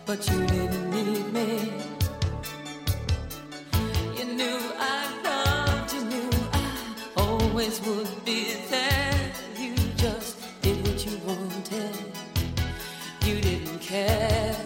but you didn't need me. You knew I loved, you knew I always would be there. You just did what you wanted, you didn't care.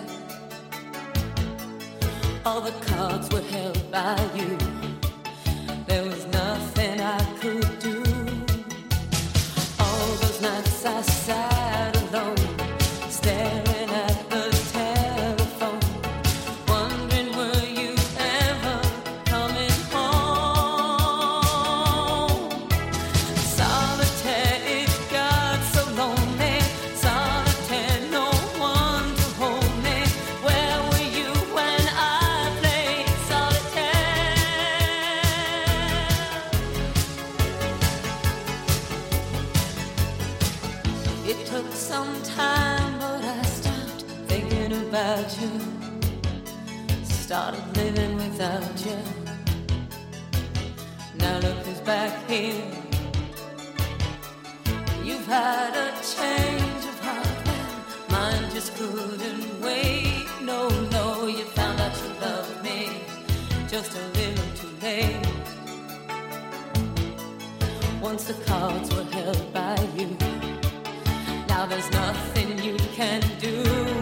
All the cards were held by you, there was nothing I could do. All those nights I sat alone, staring at the telephone, wondering were you ever coming home. Solitaire, it got so lonely. Solitaire, no one to hold me. Where were you when I played solitaire? It took some time, but I stopped thinking about you. Started living without you. Now look who's back here. You've had a change of heart, well, mine just couldn't wait. No, no, you found out you loved me just a little too late. Once the cards were held by you, now there's nothing you can do.